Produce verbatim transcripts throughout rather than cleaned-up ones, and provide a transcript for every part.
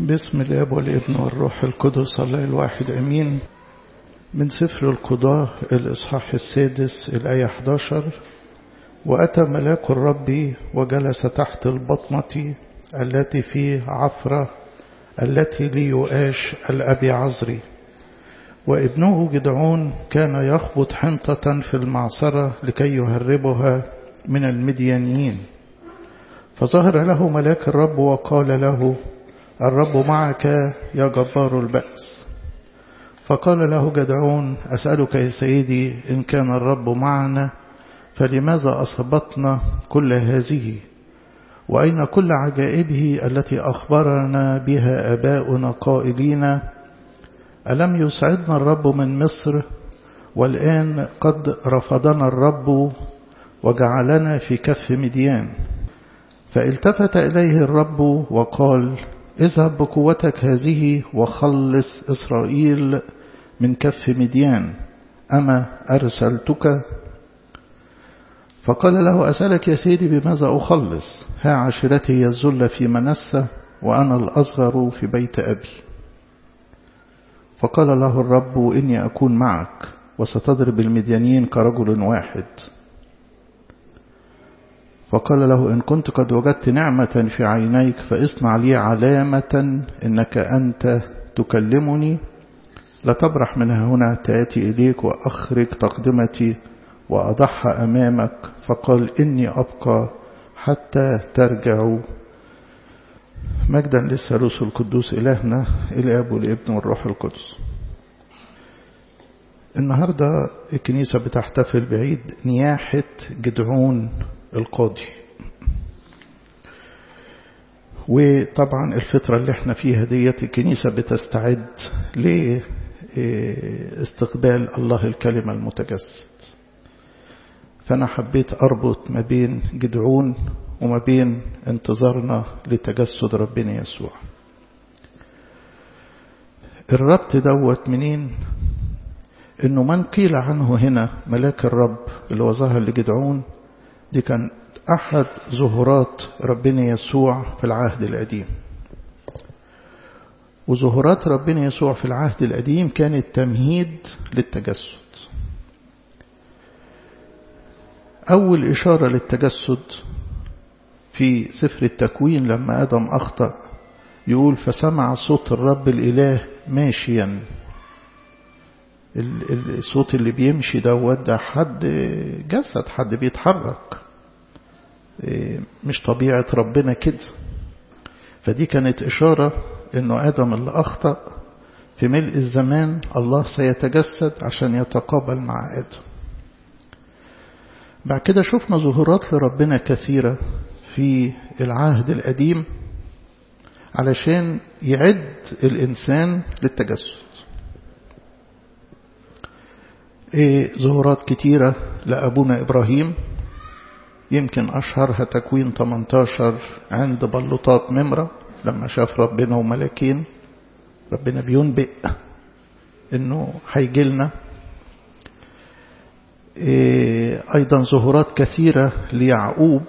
باسم الاب والابن والروح القدس الله الواحد امين. من سفر القضاة الاصحاح السادس الايه احد عشر: واتى ملاك الرب وجلس تحت البطمة التي في عفرة التي ليؤاش الابي عزري، وابنه جدعون كان يخبط حنطة في المعصرة لكي يهربها من المديانيين. فظهر له ملاك الرب وقال له: الرب معك يا جبار البأس. فقال له جدعون: أسألك يا سيدي، إن كان الرب معنا فلماذا أصبتنا كل هذه؟ وأين كل عجائبه التي أخبرنا بها آباؤنا قائلين: ألم يسعدنا الرب من مصر؟ والآن قد رفضنا الرب وجعلنا في كف مديان. فالتفت إليه الرب وقال: اذهب بقوتك هذه وخلص إسرائيل من كف مديان، أما أرسلتك؟ فقال له: أسألك يا سيدي بماذا أخلص؟ ها عشيرتي يزل في منسة، وأنا الأصغر في بيت أبي. فقال له الرب: إني أكون معك، وستضرب المديانين كرجل واحد. فقال له: إن كنت قد وجدت نعمة في عينيك فاصنع لي علامة إنك أنت تكلمني، لتبرح من هنا تأتي إليك وأخرج تقدمتي وأضحى أمامك. فقال: إني أبقى حتى ترجعوا. مجدا للثالوث القدوس إلهنا الآب والابن والروح القدس. النهاردة الكنيسة بتحتفل بعيد نياحة جدعون القاضي، وطبعا الفترة اللي احنا فيها ديت الكنيسة بتستعد لاستقبال الله الكلمة المتجسد. فأنا حبيت أربط ما بين جدعون وما بين انتظارنا لتجسد ربنا يسوع. الربط دوت منين؟ إنه من قيل عنه هنا ملاك الرب اللي هو ظهر لجدعون، دي كان أحد ظهورات ربنا يسوع في العهد القديم. وظهورات ربنا يسوع في العهد القديم كانت تمهيد للتجسد. أول إشارة للتجسد في سفر التكوين لما آدم أخطأ، يقول: فسمع صوت الرب الإله ماشيا. الصوت اللي بيمشي دوت ده حد جسد، حد بيتحرك، مش طبيعة ربنا كده. فدي كانت إشارة إنه آدم اللي أخطأ في ملء الزمان الله سيتجسد عشان يتقابل مع آدم. بعد كده شفنا ظهورات لربنا كثيرة في العهد القديم علشان يعد الإنسان للتجسد. إيه ظهورات كتيرة لأبونا إبراهيم، يمكن أشهرها تكوين ثمانية عشر عند بلوطات ممرة لما شاف ربنا وملاكين، ربنا بينبئ إنه هيجيلنا. إيه أيضا ظهورات كثيرة ليعقوب،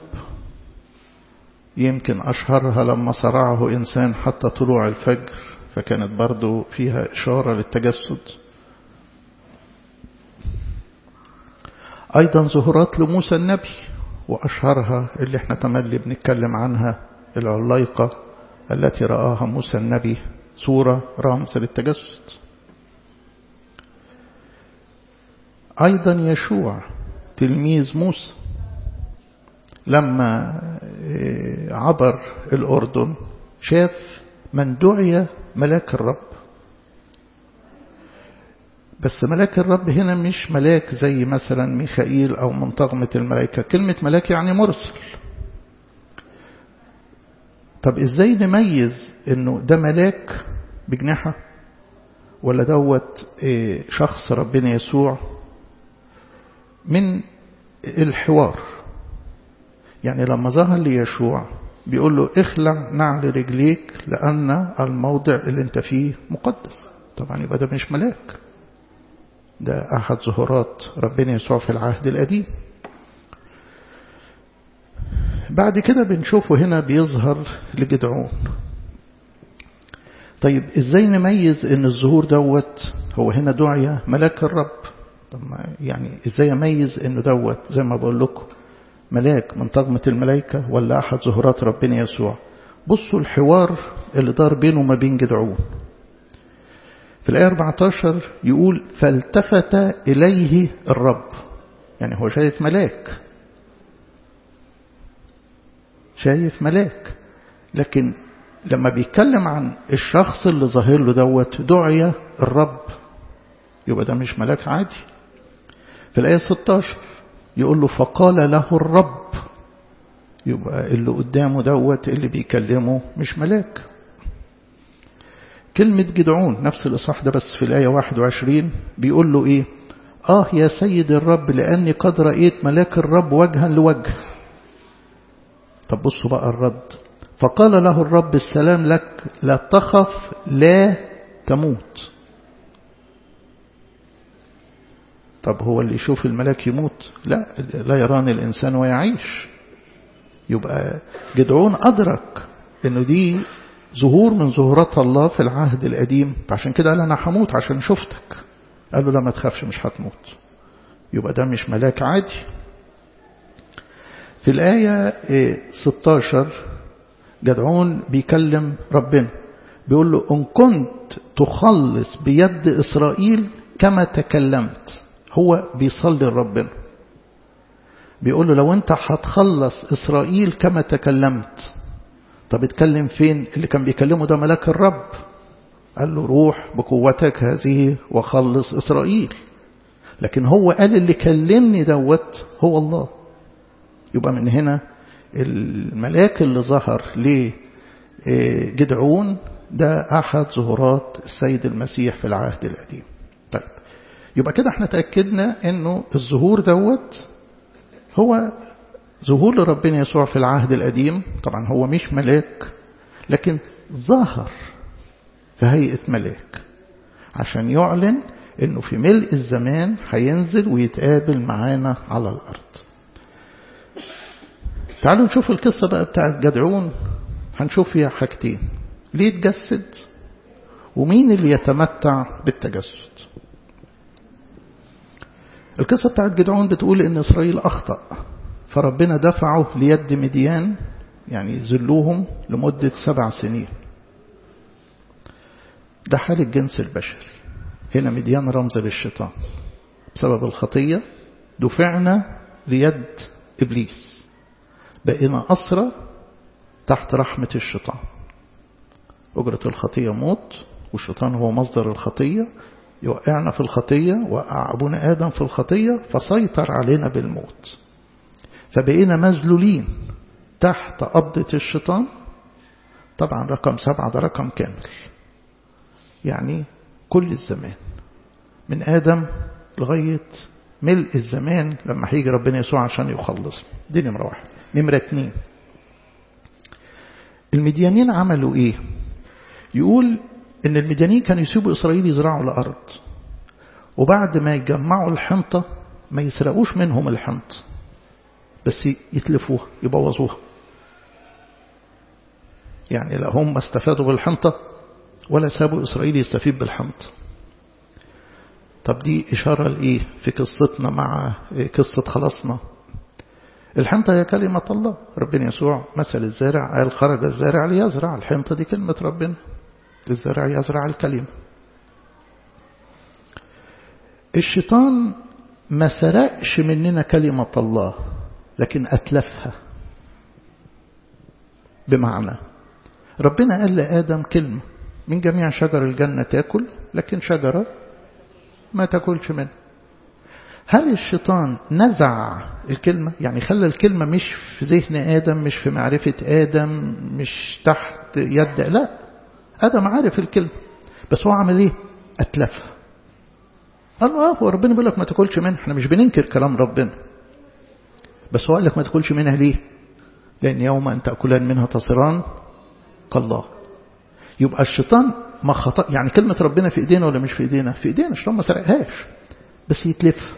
يمكن أشهرها لما صرعه إنسان حتى طلوع الفجر، فكانت برضو فيها إشارة للتجسد. أيضا ظهورات لموسى النبي، وأشهرها اللي احنا تملي بنتكلم عنها العلايقة التي رآها موسى النبي، صورة رمز للتجسد. أيضا يشوع تلميذ موسى لما عبر الأردن شاف من دعي ملاك الرب. بس ملاك الرب هنا مش ملاك زي مثلا ميخائيل أو من طغمة الملائكة. كلمة ملاك يعني مرسل. طب إزاي نميز إنه ده ملاك بجناحة ولا دوت شخص ربنا يسوع؟ من الحوار. يعني لما ظهر ليشوع بيقول له: اخلع نعل رجليك لأن الموضع اللي انت فيه مقدس. طبعا يبقى ده مش ملاك، ده أحد ظهورات ربنا يسوع في العهد القديم. بعد كده بنشوفه هنا بيظهر لجدعون. طيب ازاي نميز ان الظهور دوت هو هنا دعية ملاك الرب؟ طب يعني ازاي اميز انه دوت زي ما بقول لكم ملاك من طغمة الملائكة ولا احد ظهورات ربنا يسوع؟ بصوا الحوار اللي دار بينه وما بين جدعون في الآية أربعة عشر يقول فالتفت إليه الرب. يعني هو شايف ملاك، شايف ملاك، لكن لما بيتكلم عن الشخص اللي ظاهر له دوت دعية الرب، يبقى ده مش ملاك عادي. في الآية ستة عشر يقول له فقال له الرب، يبقى اللي قدامه دوت اللي بيكلمه مش ملاك. كلمة جدعون نفس الإصحاح ده بس في الآية واحد وعشرين بيقول له إيه؟ آه يا سيد الرب لأني قد رأيت ملاك الرب وجها لوجه. طب بصوا بقى الرد، فقال له الرب السلام لك لا تخف لا تموت. طب هو اللي يشوف الملاك يموت؟ لا، لا يراني الإنسان ويعيش. يبقى جدعون أدرك إنه دي ظهور من ظهورات الله في العهد القديم، فعشان كده قال أنا هموت عشان شفتك. قال له لا ما تخافش مش هتموت. يبقى ده مش ملاك عادي. في الآية ستة عشر جدعون بيكلم ربنا بيقول له إن كنت تخلص بيد إسرائيل كما تكلمت. هو بيصلي لربنا بيقول له لو أنت هتخلص إسرائيل كما تكلمت. طب اتكلم فين؟ اللي كان بيكلمه ده ملاك الرب. قال له روح بقوتك هذه وخلص إسرائيل. لكن هو قال اللي كلمني دوت هو الله. يبقى من هنا الملاك اللي ظهر لجدعون ده أحد ظهورات السيد المسيح في العهد القديم. طيب يبقى كده احنا تأكدنا انه الظهور دوت هو ظهور لربنا يسوع في العهد القديم. طبعا هو مش ملاك لكن ظهر في هيئة ملاك عشان يعلن انه في ملء الزمان هينزل ويتقابل معانا على الارض. تعالوا نشوف القصة بقى بتاعت جدعون. هنشوف فيها حاجتين، ليه يتجسد ومين اللي يتمتع بالتجسد. القصة بتاعت جدعون بتقول ان اسرائيل اخطأ فربنا دفعه ليد مديان، يعني ذلوهم لمدة سبع سنين. ده حال الجنس البشري. هنا مديان رمز للشيطان. بسبب الخطية دفعنا ليد إبليس، بقينا أسرى تحت رحمة الشيطان. أجرة الخطية موت، والشيطان هو مصدر الخطية. يوقعنا في الخطية، وقع أبونا آدم في الخطية فسيطر علينا بالموت، فبقينا مذلولين تحت قبضة الشيطان. طبعا رقم سبعة ده رقم كامل، يعني كل الزمان من آدم لغاية ملء الزمان لما هيجي ربنا يسوع عشان يخلص. دي نمرة واحد. نمرة اتنين، المديانين عملوا ايه؟ يقول ان المديانين كانوا يسيبوا إسرائيل يزرعوا الأرض، وبعد ما يجمعوا الحنطة ما يسرقوش منهم الحنط، بس يتلفوها يبوظوها. يعني لا هم استفادوا بالحنطة ولا سابوا إسرائيل يستفيد بالحنطة. طب دي إشارة لإيه في قصتنا مع قصة خلاصنا؟ الحنطة هي كلمة الله. ربنا يسوع مثل الزارع قال خرج الزارع ليزرع. الحنطة دي كلمة ربنا، الزارع يزرع الكلمة. الشيطان ما سرقش مننا كلمة الله لكن أتلفها. بمعنى ربنا قال لآدم كلمة من جميع شجر الجنة تأكل لكن شجرة ما تأكلش منها. هل الشيطان نزع الكلمة؟ يعني خلى الكلمة مش في ذهن آدم، مش في معرفة آدم، مش تحت يد. لا، آدم عارف الكلمة بس هو عمل ايه؟ أتلفها. قال له اه هو ربنا بيقول لك ما تاكلش منها. احنا مش بننكر كلام ربنا، بس هو قال لك ما تاكلش منها ليه؟ لأن يوم أن تأكلان منها تصيران كالله. يبقى الشيطان ما خطأ. يعني كلمة ربنا في إيدينا ولا مش في إيدينا؟ في إيدينا. الشيطان ما سرقهاش بس يتلف،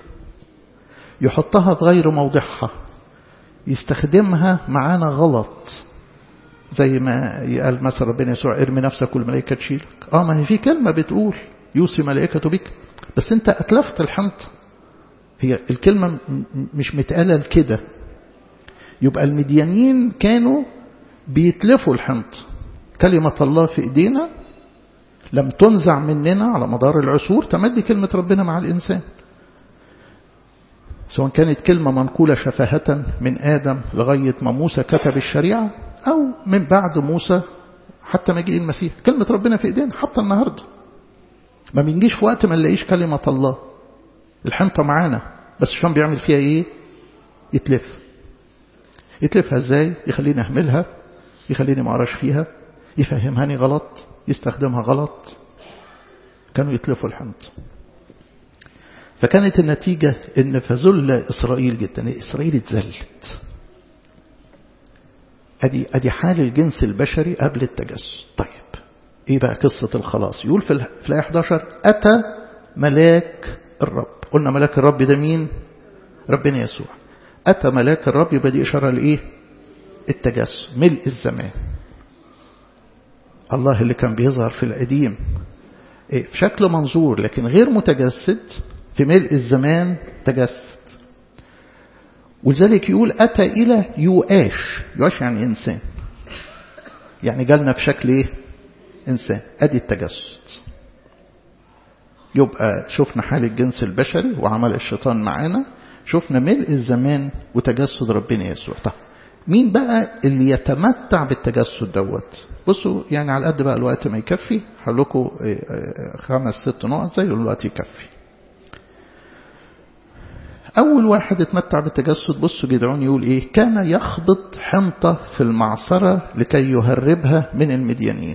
يحطها في غير موضعها، يستخدمها معانا غلط. زي ما قال مثلا ربنا يسوع ارمي نفسك والملائكة تشيلك. اه ما هي في كلمة بتقول يوصي ملائكته بك، بس انت اتلفت الحنطة. هي الكلمة مش متقالة كده. يبقى المديانين كانوا بيتلفوا الحنطة. كلمة الله في ايدينا لم تنزع مننا على مدار العصور، تمدي كلمة ربنا مع الإنسان، سواء كانت كلمة منقولة شفاهة من آدم لغاية ما موسى كتب الشريعة، أو من بعد موسى حتى مجيء المسيح. كلمة ربنا في إيدينا حتى النهاردة. ما بنجيش في وقت ما نلاقيش كلمة الله. الحنطة معانا، بس شلون بيعمل فيها إيه؟ يتلف. يتلفها إزاي؟ يخليني أهملها، يخليني ما أقراش فيها، يفهمهاني غلط، يستخدمها غلط. كانوا يتلفوا الحنطة. فكانت النتيجة إن فذل إسرائيل جدا. إسرائيل اتذلت. أدي أدي حال الجنس البشري قبل التجسد. طيب إيه بقى قصة الخلاص؟ يقول في الآية إحدى عشر أتى ملاك الرب. قلنا ملاك الرب ده مين؟ ربنا يسوع. أتى ملاك الرب، يبقى دي إشارة لإيه؟ التجسد، ملء الزمان. الله اللي كان بيظهر في القديم في شكل منظور لكن غير متجسد، في ملء الزمان تجسد. ولذلك يقول أتى إلى يؤاش. يؤاش يعني إنسان، يعني جالنا في شكل إيه؟ إنسان. أدي التجسد. يبقى شفنا حال الجنس البشري وعمل الشيطان معانا، شفنا ملء الزمان وتجسد ربنا يسوع. طب مين بقى اللي يتمتع بالتجسد دوت؟ بصوا يعني على قد بقى الوقت ما يكفي، هقول لكم خمس ست نقط زي الوقت يكفي. أول واحد اتمتع بالتجسد، بصوا جدعون يقول إيه؟ كان يخبط حنطة في المعصرة لكي يهربها من المديانين.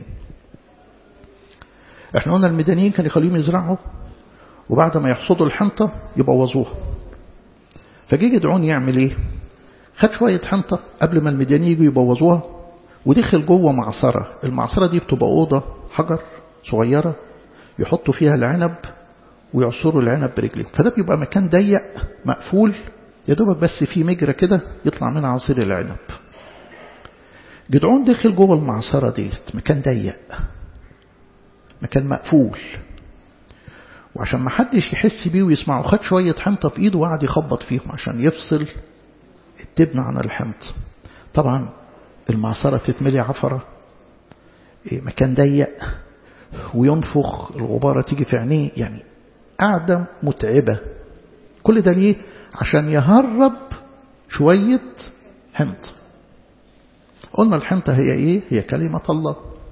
احنا قلنا المديانين كانوا يخليهم يزرعوا، وبعد ما يحصدوا الحنطة يبوظوها. فجي جدعون يعمل إيه؟ خد شوية حنطة قبل ما المديانين يجوا يبوظوها، ودخل جوه معصرة. المعصرة دي بتبقى أوضة حجر صغيرة يحطوا فيها العنب ويعصروا العنب برجلهم. فده بيبقى مكان ضيق مقفول، يا دوبك بس في مجرى كده يطلع منها عصير العنب. جدعون دخل جوه المعصرة ديت، مكان ضيق، مكان مقفول، وعشان ما حدش يحس بيه ويسمعه خد شوية حنطة في ايده وقعد يخبط فيهم عشان يفصل التبن عن الحنطة. طبعا المعصرة تتملي عفرة، مكان ضيق وينفخ، الغبارة تيجي في عينيه، يعني قاعدة متعبة. كل ده ليه؟ عشان يهرب شوية حنطة. قلنا الحنطة هي ايه؟ هي كلمة الله.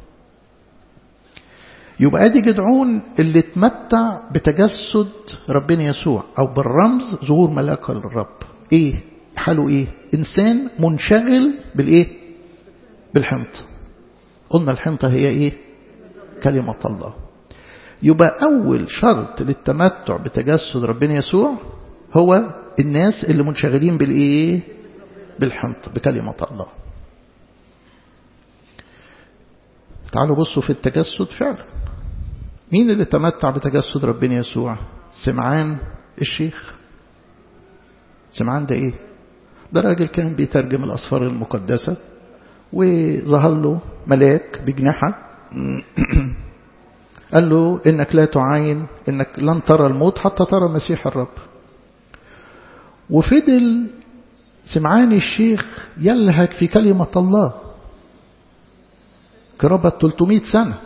يبقى ادي جدعون اللي اتمتع بتجسد ربنا يسوع، او بالرمز ظهور ملاك الرب. ايه حاله؟ ايه؟ انسان منشغل بالايه؟ بالحنطة. قلنا الحنطة هي ايه؟ كلمة الله. يبقى أول شرط للتمتع بتجسد ربنا يسوع هو الناس اللي منشغلين بالإيه؟ بالحنطة، بكلمة الله. تعالوا بصوا في التجسد فعلا. مين اللي تمتع بتجسد ربنا يسوع؟ سمعان الشيخ. سمعان ده إيه؟ ده راجل كان بيترجم الأسفار المقدسة، وظهر له ملاك بجناحة قال له إنك لا تعاين، إنك لن ترى الموت حتى ترى مسيح الرب. وفضل سمعان الشيخ يلهج في كلمة الله قرابة ثلاثمائة سنة،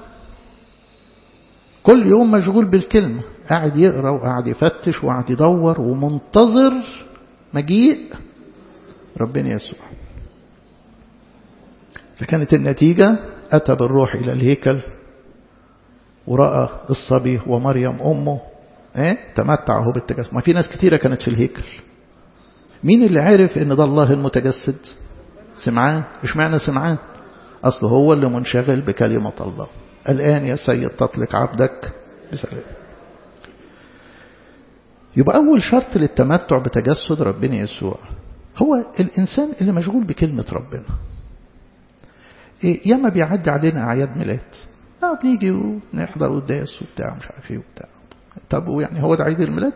كل يوم مشغول بالكلمة، قاعد يقرأ وقاعد يفتش وقاعد يدور ومنتظر مجيء ربنا يسوع. فكانت النتيجة أتى بالروح إلى الهيكل ورأى الصبي ومريم أمه، ايه تمتعه بالتجسد. ما في ناس كتيرة كانت في الهيكل. مين اللي عارف ان ده الله المتجسد؟ سمعان. مش معنى سمعان؟ أصله هو اللي منشغل بكلمة الله. الآن يا سيد تطلق عبدك بسلام. يبقى أول شرط للتمتع بتجسد ربنا يسوع هو الإنسان اللي مشغول بكلمة ربنا. إيه ياما بيعدي علينا أعياد ميلاد، اه بنيجي ونحضر قداس وبتاع مش عارف ايه وبتاع. طب ويعني هو ده عيد الميلاد؟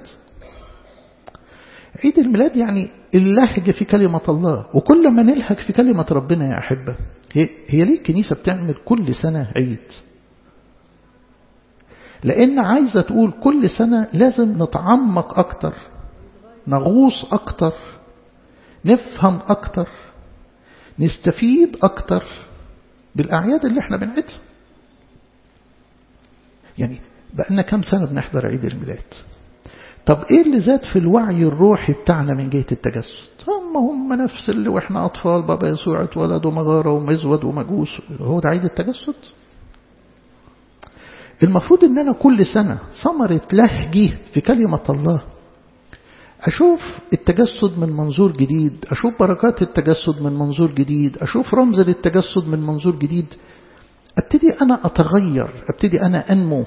عيد الميلاد يعني اللهج في كلمة الله. وكل ما نلهج في كلمة ربنا يا أحبة هي, هي ليه الكنيسة بتعمل كل سنة عيد؟ لأن عايزة تقول كل سنة لازم نتعمق أكتر، نغوص أكتر، نفهم أكتر، نستفيد أكتر بالأعياد اللي احنا بنعيدها. يعني بقالنا كم سنة بنحضر عيد الميلاد. طب ايه اللي زاد في الوعي الروحي بتاعنا من جهة التجسد؟ هم هم نفس اللي واحنا أطفال بابا يسوع اتولد ومغارة ومزود ومجوس. هو ده عيد التجسد؟ المفروض ان انا كل سنة ثمرة لهجي في كلمة الله أشوف التجسد من منظور جديد، أشوف بركات التجسد من منظور جديد، أشوف رمز للتجسد من منظور جديد، أبتدي أنا أتغير، أبتدي أنا أنمو.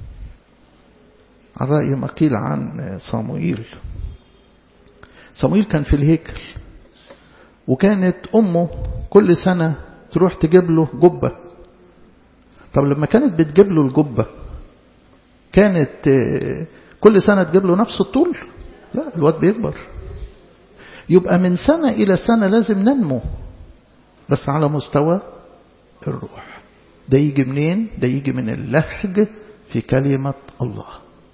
على رأي ما قيل عن صموئيل. صموئيل كان في الهيكل، وكانت أمه كل سنة تروح تجيب له جبة. طب لما كانت بتجيب له الجبة كانت كل سنة تجيب له نفس الطول؟ لا، الواد بيكبر. يبقى من سنة إلى سنة لازم ننمو، بس على مستوى الروح. ده يجي منين؟ ده يجي من اللهج في كلمة الله.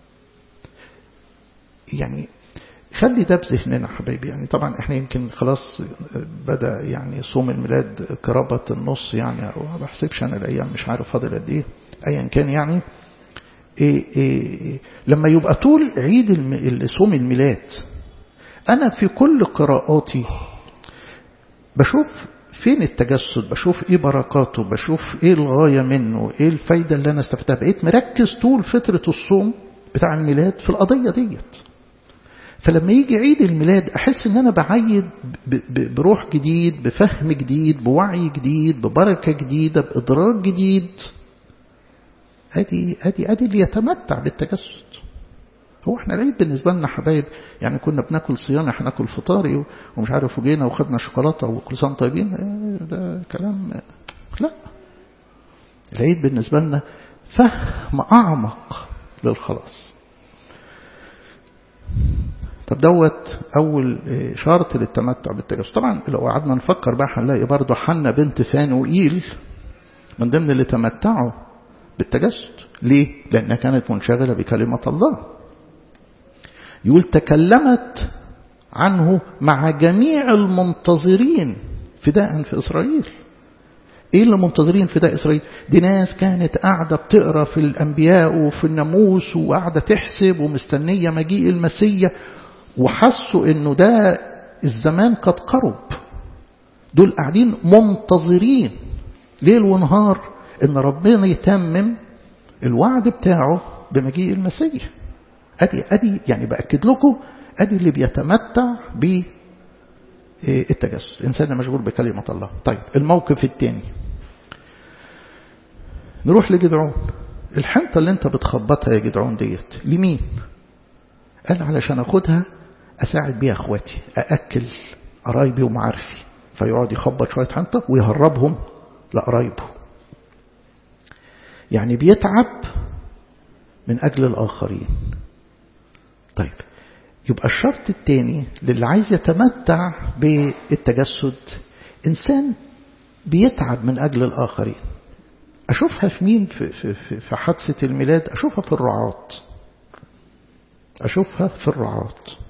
يعني خلي ده بذهننا حبايبي. يعني طبعا احنا يمكن خلاص بدأ يعني صوم الميلاد قرابة النص، يعني او ما بحسبش انا الايام، مش عارف فاضل قد ايه ايا كان. يعني إيه إيه لما يبقى طول عيد صوم الميلاد انا في كل قراءاتي بشوف فين التجسد، بشوف ايه بركاته، بشوف ايه الغاية منه، ايه الفايدة اللي انا استفدتها. بقيت مركز طول فترة الصوم بتاع الميلاد في القضية ديت. فلما يجي عيد الميلاد أحس أن أنا بعيد بروح جديد، بفهم جديد، بوعي جديد، ببركة جديدة، بإدراك جديد. هذه هذه هذه اللي يتمتع بالتجسد. هو احنا العيد بالنسبة لنا حبايب يعني كنا بناكل صيانة، احنا ناكل فطاري ومش عارف وجينا وخدنا شوكولاتة وكل سنة طيبين، ده كلام. لا، العيد بالنسبة لنا فهم أعمق للخلاص. طب دوت أول شرط للتمتع بالتجسد. طبعا لو قعدنا نفكر بقى هنلاقي برضه حنة بنت فانوئيل من ضمن اللي تمتعوا بالتجسد. ليه؟ لأنها كانت منشغلة بكلمة الله. يقول تكلمت عنه مع جميع المنتظرين فداء في إسرائيل. إيه اللي منتظرين فداء إسرائيل؟ دي ناس كانت قاعدة بتقرأ في الأنبياء وفي الناموس وقاعدة تحسب ومستنية مجيء المسيح، وحسوا إنه ده الزمان قد قرب. دول قاعدين منتظرين ليل ونهار إن ربنا يتمم الوعد بتاعه بمجيء المسيح. أدي أدي يعني بأكد لكم أدي اللي بيتمتع بالتجسد، إنسان مشغول بكلمة الله. طيب الموقف الثاني نروح لجدعون. الحنطة اللي انت بتخبطها يا جدعون ديت لمين؟ قال علشان أخدها أساعد بيها أخواتي، أأكل قرايبي ومعارفي. فيقعد يخبط شوية حنطة ويهربهم لقرايبه. يعني بيتعب من أجل الآخرين. طيب يبقى الشرط الثاني للي عايز يتمتع بالتجسد إنسان بيتعب من أجل الآخرين. أشوفها في مين في, في, في, في حادثة الميلاد؟ أشوفها في الرعاة. أشوفها في الرعاة.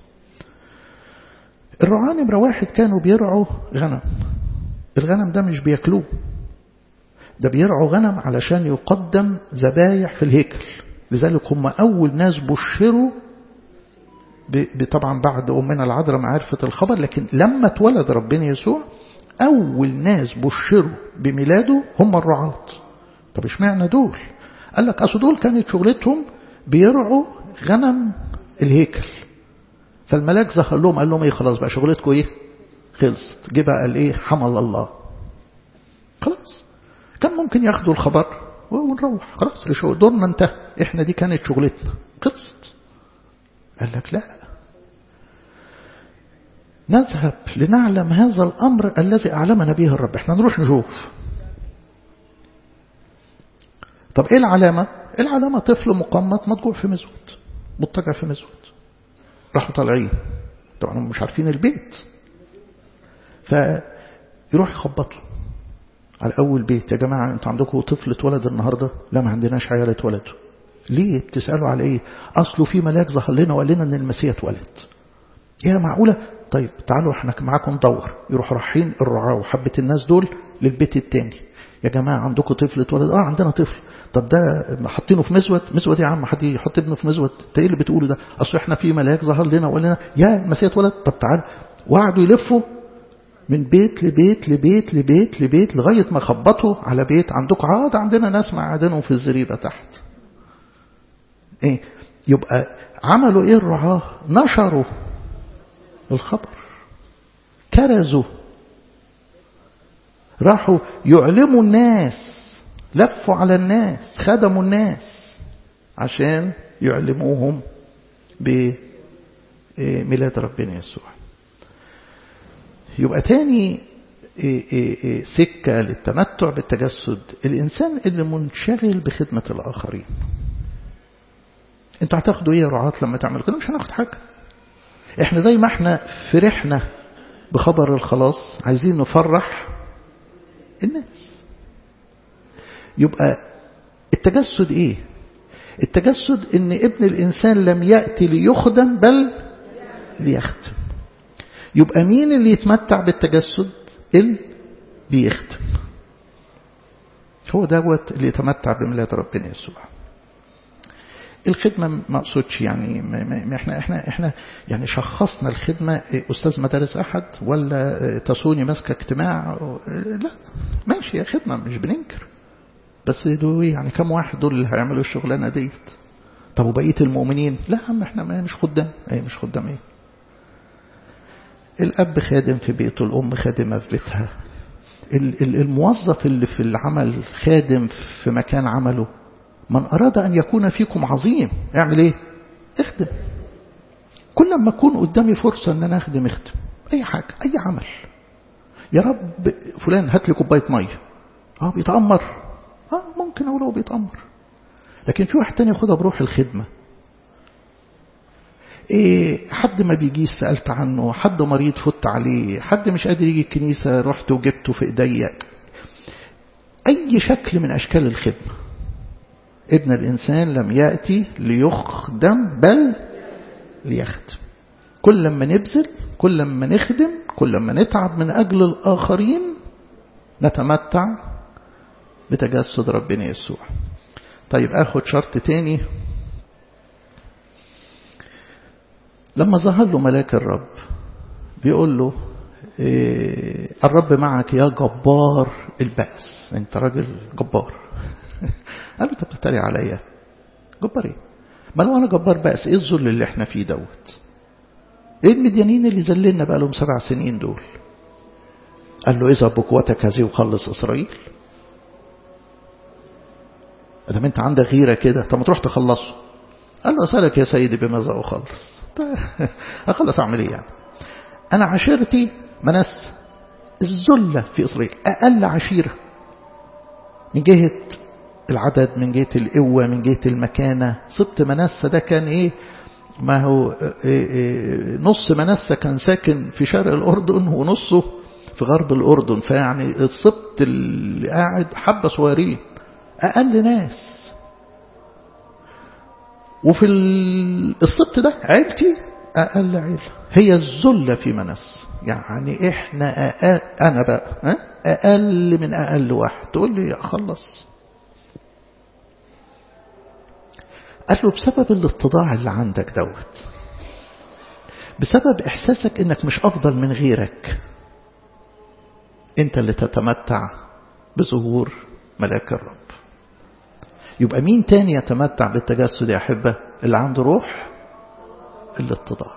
الرعاة نمرة واحد كانوا بيرعوا غنم. الغنم ده مش بياكلوه، ده بيرعوا غنم علشان يقدم ذبايح في الهيكل. لذلك هم أول ناس بشروا طبعا بعد أمنا العذراء معرفة الخبر، لكن لما اتولد ربنا يسوع أول ناس بشروا بميلاده هم الرعاة. طب اشمعنى دول؟ قال لك أصل دول كانت شغلتهم بيرعوا غنم الهيكل. فالملاك ظهر لهم قال لهم ايه؟ خلاص بقى شغلتكم ايه؟ خلصت. جه بقى قال ايه؟ حمل الله. خلاص كان ممكن ياخدوا الخبر ونروح خلاص، دورنا انتهى، احنا دي كانت شغلتنا خلصت. قال لك لا، نذهب لنعلم هذا الأمر الذي أعلمنا به الرب. احنا نروح نشوف. طب ايه العلامة؟ العلامة طفل مقمط مضجوع في مزود، مضطجع في مزود. راحوا طالعين، طبعا هم مش عارفين البيت، فيروح يخبطوا. على أول بيت: يا جماعة أنتوا عندكم طفل اتولد النهاردة؟ لا، ما عندناش عيال اتولدوا. ليه بتسألوا على إيه؟ أصله في ملاك ظهر لنا وقال لنا أن المسيح اتولد. يا معقولة؟ طيب تعالوا احنا معاكم ندور. يروحوا رايحين الرعاة وحبة الناس دول للبيت التاني: يا جماعة عندكم طفل اتولد؟ اه عندنا طفل. طب ده حاطينه في مزود؟ مزود يا عم، حد يحط ابنه في مزود؟ انت ايه اللي بتقوله ده؟ اصل احنا في ملاك ظهر لنا وقال لنا يا المسيح اتولد. طب تعال. وقعدوا يلفوا من بيت لبيت لبيت لبيت لبيت لغاية ما خبطوا على بيت: عندكم؟ عاد عندنا ناس معادنهم في الزريبة تحت. ايه يبقى عملوا ايه الرعاة؟ نشروا الخبر، كرزوا، راحوا يعلموا الناس، لفوا على الناس، خدموا الناس عشان يعلموهم بميلاد ربنا يسوع. يبقى تاني سكة للتمتع بالتجسد: الإنسان اللي منشغل بخدمة الآخرين. انتوا هتاخدوا ايه يا رعاة لما تعملوا كده؟ مش هناخد حاجة. احنا زي ما احنا فرحنا بخبر الخلاص عايزين نفرح الناس. يبقى التجسد ايه؟ التجسد ان ابن الانسان لم يأتي ليخدم بل ليخدم. يبقى مين اللي يتمتع بالتجسد؟ اللي بيخدم. هو دوت اللي يتمتع بميلاد ربنا يسوع. الخدمة ما اقصدش يعني ما احنا احنا احنا يعني شخصنا الخدمة استاذ مدارس احد ولا تسوني ماسكه اجتماع. لا ماشي يا خدمة، مش بننكر، بس دول يعني كم واحد دول اللي هيعملوا الشغلانة ديت؟ طب وبقية المؤمنين؟ لا هم احنا مش خدام. ايه مش خدام ايه؟ الاب خادم في بيته، الام خادمة في بيتها، الموظف اللي في العمل خادم في مكان عمله. من أراد أن يكون فيكم عظيم اعمل ايه؟ اخدم. كل ما أكون قدامي فرصة أن أنا أخدم اخدم أي حاجة، أي عمل. يا رب فلان هات لي كوباية مية، اه بيتأمر، اه ممكن أقوله بيتأمر، لكن في واحد تاني ياخدها بروح الخدمة. إيه حد ما بيجيش سألت عنه، حد مريض فت عليه، حد مش قادر يجي الكنيسة رحت وجبته في ايديا. أي شكل من أشكال الخدمة. ابن الإنسان لم يأتي ليخدم بل ليخدم. كل ما نبذل، كل ما نخدم، كل ما نتعب من أجل الآخرين نتمتع بتجسد ربنا يسوع. طيب أخذ شرط تاني. لما ظهر له ملاك الرب بيقول له إيه الرب معك يا جبار البأس، انت راجل جبار. قال له انت بتتريق عليا؟ جبار ايه؟ ما لو انا جبار بأس ايه الذل اللي احنا فيه دوت؟ ايه المديانين اللي ذللنا بقى لهم سبع سنين دول؟ قال له اذا بقوتك هذه وخلص اسرائيل. ادام انت عندك غيره كده طب ما تروح تخلصه. قال له اسالك يا سيدي بماذا اخلص؟ اخلص اعمل ايه يعني؟ انا عشيرتي منس الذله في اسرائيل، اقل عشيره من جهه العدد، من جهة القوة، من جهة المكانة. سبط منسى ده كان ايه؟ ما هو إيه إيه نص منسى كان ساكن في شرق الأردن ونصه في غرب الأردن، فيعني السبط اللي قاعد حبة صغيرين، أقل ناس. وفي السبط ده عيلتي أقل عيلة، هي الذلة في منس. يعني احنا أقل، أنا بقى أقل من أقل واحد. تقول لي أخلص؟ قال له بسبب الاتضاع اللي عندك دوت، بسبب إحساسك إنك مش أفضل من غيرك، أنت اللي تتمتع بظهور ملاك الرب. يبقى مين تاني يتمتع بالتجسد يا أحبة؟ اللي عنده روح الاتضاع.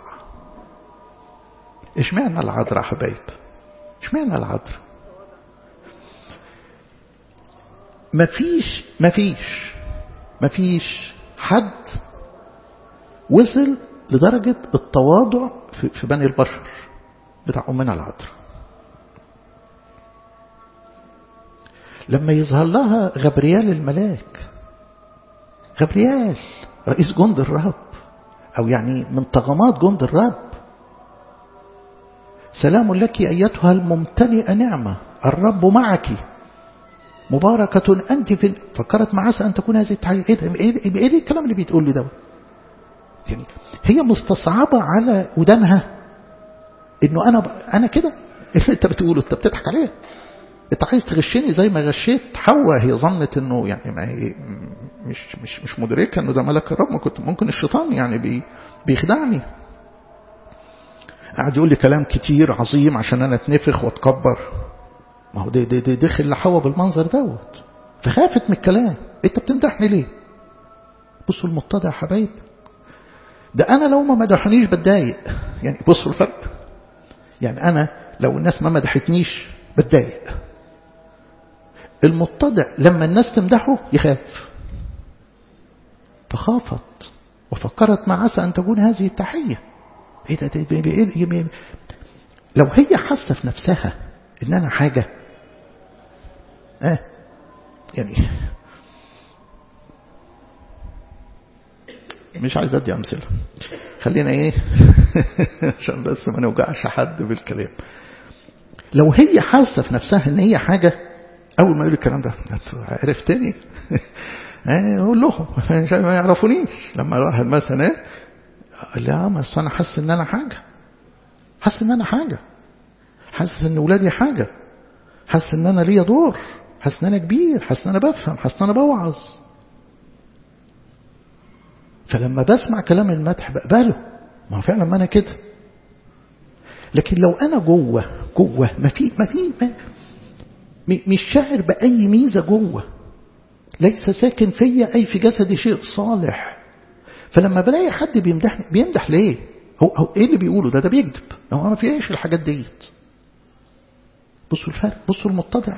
إيش معنى العذراء يا حبايب؟ إيش معنى العذراء؟ مفيش مفيش مفيش حد وصل لدرجة التواضع في بني البشر بتاع أمنا العذراء. لما يظهر لها غبريال الملاك، غبريال رئيس جند الرب، أو يعني من طغمات جند الرب: سلام لك أيتها الممتلئة نعمة، الرب معك. مباركة أنت في فكرت مع عسى أن تكون هذه التحية. إيه ده؟ إيه, إيه, إيه الكلام اللي بيتقول لي ده؟ يعني هي مستصعبة على ودانها إنه أنا أنا كده اللي أنت بتقوله أنت بتضحك عليه. أنت عايز تغشني زي ما غشيت حواء. هي ظنت إنه يعني ما هي مش مش مش مدركة إنه ده ملك الرب. ما كنت ممكن الشيطان يعني بي بيخدعني. قاعد يقول لي كلام كتير عظيم عشان أنا اتنفخ واتكبر. ما هو ده ده ده دخل لحواء بالمنظر دوت، فخافت من الكلام. أنت بتمدحني ليه؟ بصوا المتضع يا حبايب، ده أنا لو ما مدحنيش بتضايق. يعني بصوا الفرق. يعني أنا لو الناس ما مدحتنيش بتضايق. المتضع لما الناس تمدحه يخاف. فخافت وفكرت مع عسى أن تكون هذه التحية. إيه ده, ده, ده, ده, ده لو هي حاسة في نفسها إن أنا حاجة آه يعني مش عايز أدي أمثلة. خلينا إيه عشان بس ما نوجعش حد بالكلام. لو هي حاسة في نفسها إن هي حاجة، أول ما يقول الكلام ده عرفتني أقول لهم ما يعرفونيش. لما الواحد مثلا لا ما أنا حاسس إن أنا حاجة، حاسس إن أنا حاجة، حاسس إن ولادي حاجة، حاسس إن أنا ليا دور، حاسس إن أنا كبير، حاسس إن أنا بفهم، حاسس إن أنا بوعظ. فلما بسمع كلام المدح بقبله. ما هو فعلا ما أنا كده. لكن لو أنا جوه جوه ما في ما في ما مش شاعر بأي ميزة جوه، ليس ساكن فيا أي في جسدي شيء صالح، فلما بلاقي حد بيمدحني بيمدح ليه؟ هو, هو إيه اللي بيقوله ده؟ ده بيكذب. هو ما فيهاش الحاجات ديت. بصوا الفرق، بصوا المتضع.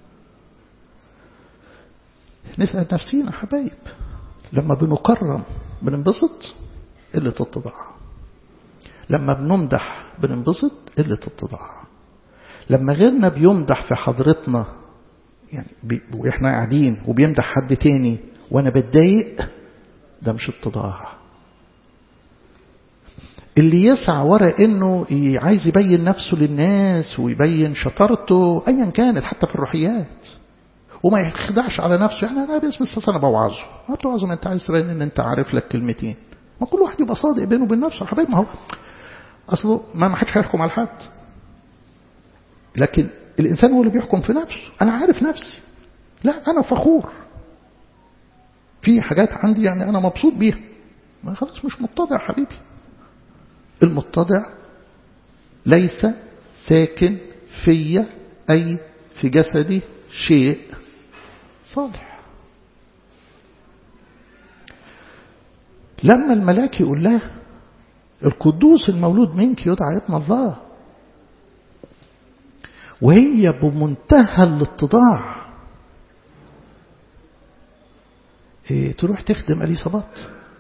نسأل نفسينا حبايب، لما بنكرم بننبسط قلة التضاع، لما بنمدح بننبسط قلة التضاع، لما غيرنا بيمدح في حضرتنا يعني بي واحنا قاعدين وبيمدح حد تاني وانا بتضايق، ده مش اتضاع. اللي يسعى ورا انه عايز يبين نفسه للناس ويبين شطارته ايا كانت حتى في الروحيات، وما يخدعش على نفسه. يعني انا باسم الساس انا بوعظه، ما بتوعظه ما انت عايز تبين ان انت عارف لك كلمتين. ما كل واحد يبقى صادق بينه وبين نفسه يا حبايبي. ما هو اصله ما حدش هيحكم على حد، لكن الانسان هو اللي بيحكم في نفسه. انا عارف نفسي، لا انا فخور في حاجات عندي يعني انا مبسوط بيها. ما خلاص مش متضع حبيبي. المتضع ليس ساكن فيا أي في جسدي شيء صالح. لما الملاك يقول له القدوس المولود منك يدعى ابن الله، وهي بمنتهى الاتضاع إيه تروح تخدم اليصابات.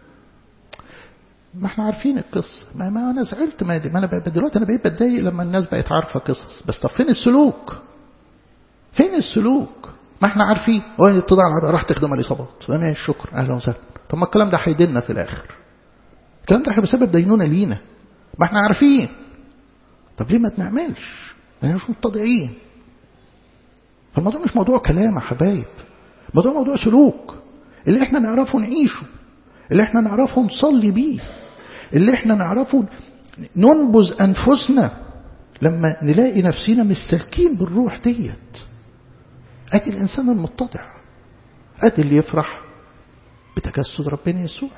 ما احنا عارفين القصة. ما, ما انا زعلت. ما, ما انا دلوقتي انا بقيت بتضايق لما الناس بقت عارفة قصص. بس طب فين السلوك؟ فين السلوك؟ ما احنا عارفين. وين التضاع راح تخدم اليصابات. وانا الشكر اهلا وسهلا. طب ما الكلام ده هيديننا في الاخر. الكلام ده هيبقى سبب دينونة لينا. ما احنا عارفين. طب ليه ما بنعملش؟ لان مش متضعين. فالموضوع مش موضوع كلام يا حبايب. الموضوع موضوع سلوك اللي احنا نعرفه نعيشه، اللي احنا نعرفه نصلي بيه، اللي احنا نعرفه ننبذ أنفسنا لما نلاقي نفسنا مستلكين بالروح ديت. ادي الإنسان المتضع، ادي اللي يفرح بتجسد ربنا يسوع.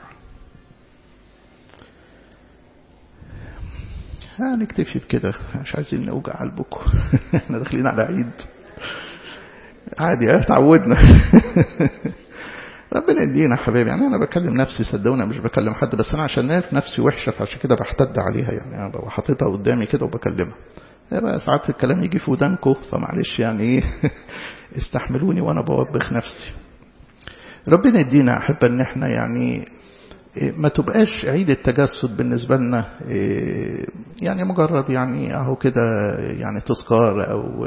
هنكتفي بكده، مش عايزين نوجع قلبكم. احنا داخلين على عيد عادي، اه تعودنا. ربنا يدينا حبايبي. يعني انا بكلم نفسي صدقوني، مش بكلم حد، بس انا عشان نعرف نفسي وحشه فعشان كده بحتد عليها. يعني انا ببقى حاططها قدامي كده وبكلمها. بقى ساعات الكلام يجي في ودانكم فمعلش يعني ايه استحملوني وانا بوبخ نفسي. ربنا يدينا احب ان احنا يعني ما تبقاش عيد التجسد بالنسبه لنا يعني مجرد يعني اهو كده يعني تذكار، او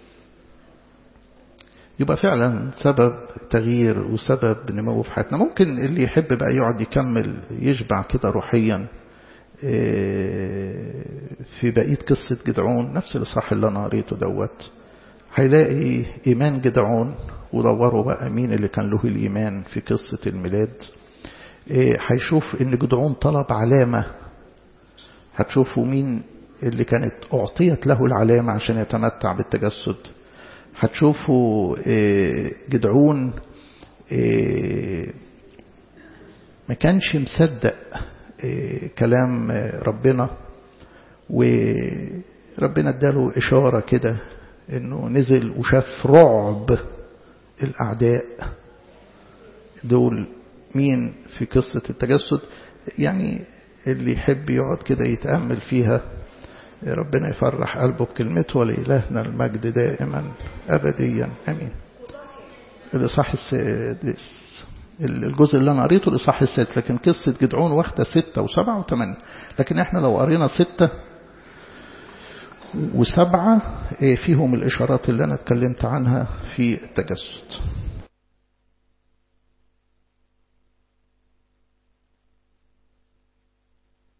يبقى فعلا سبب تغيير وسبب نمو في حياتنا. ممكن اللي يحب بقى يقعد يكمل يشبع كده روحيا في بقية قصة جدعون، نفس الإصحاح اللي أنا قريته دوت، هيلاقي إيمان جدعون ودوروا بقى مين اللي كان له الإيمان في قصة الميلاد. هيشوف إن جدعون طلب علامة، هتشوفوا مين اللي كانت أعطيت له العلامة عشان يتمتع بالتجسد. هتشوفوا جدعون ما كانش مصدق كلام ربنا، وربنا اداله إشارة كده إنه نزل وشاف رعب الأعداء دول. مين في قصة التجسد؟ يعني اللي يحب يقعد كده يتأمل فيها ربنا يفرح قلبه بكلمته، ولإلهنا المجد دائما أبديا أمين. الإصحاح السادس، الجزء اللي أنا قريته الإصحاح السادس، لكن قصة جدعون واخدة ستة وسبعة وثمانية، لكن إحنا لو قرينا ستة وسبعة فيهم الإشارات اللي أنا اتكلمت عنها في التجسد.